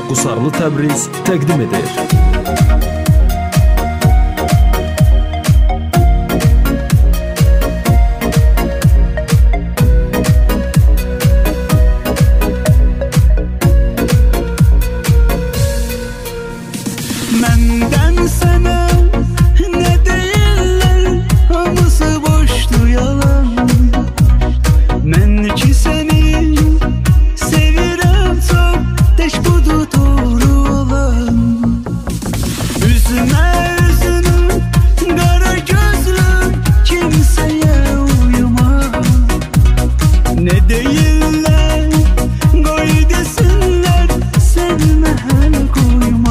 Qusarlı Təbriz təqdim edir. Məndən sənə nə deyirlər, hamısı boşdur yalan. Mən ki səni sevirəm çox, tək budur doğru olan. Üzümə üzünü qara gözlüm, kimsəyə uyuma. Nə deyirlər, qoy desinlər, sənə həl qoyma.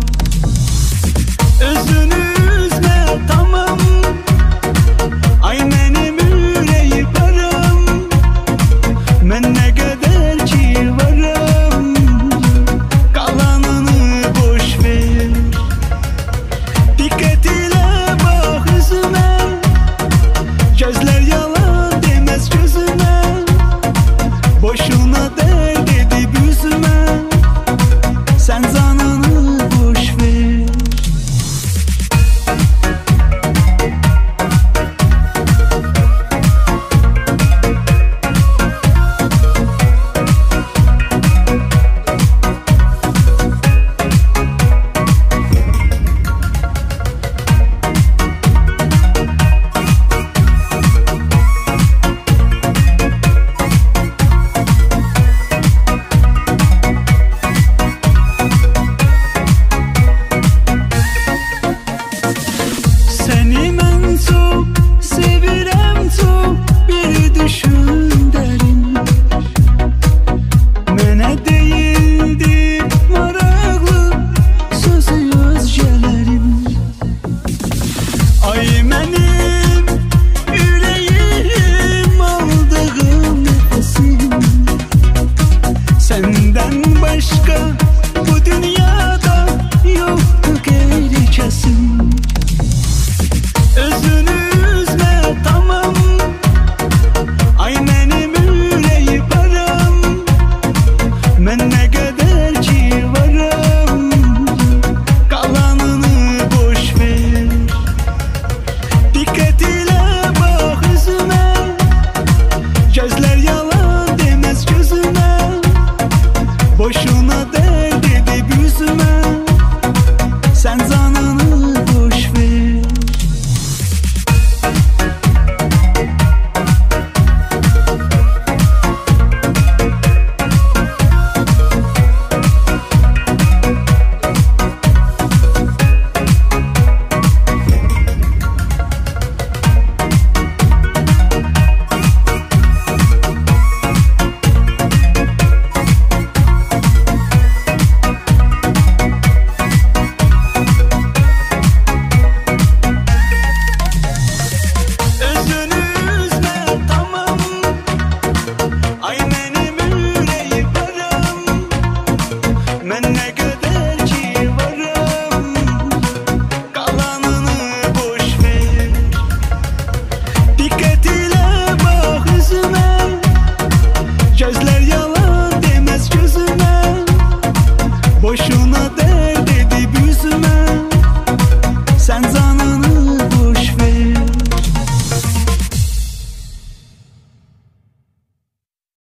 Özünü üzme tamam, ay mənim ürəyi param. Mən nə qədər ki varam, qalanını boş ver. Diqqət ilə bax üzümə, gözlər yalan deməz gözümə. Boşuna dərd edib üzümə, sən canını boş ver. Səni mən çox sevirəm çox, bir düşün dərin. Mənə deyildi maraqlı sözü özgələrin. Ay mənim ürəyim, aldığım nəfəsim. Səndən başqa bu dünyada yoxdur qeyri kəsim. Özünü üzme tamam, ay mənim ürəyi param. Mən nə qədər ki varam, qalanını boş ver. Diqqət ilə bax üzümə, gözlər yalan deməz gözümə. Boşuna dərd edib üzümə, sən canını boş ver. Özünü üzme tamam, ay mənim ürəyi param. Mən nə qədər ki varam, qalanını boş ver. Diqqət ilə bax üzümə, gözlər yalan deməz gözümə. Boşuna dərd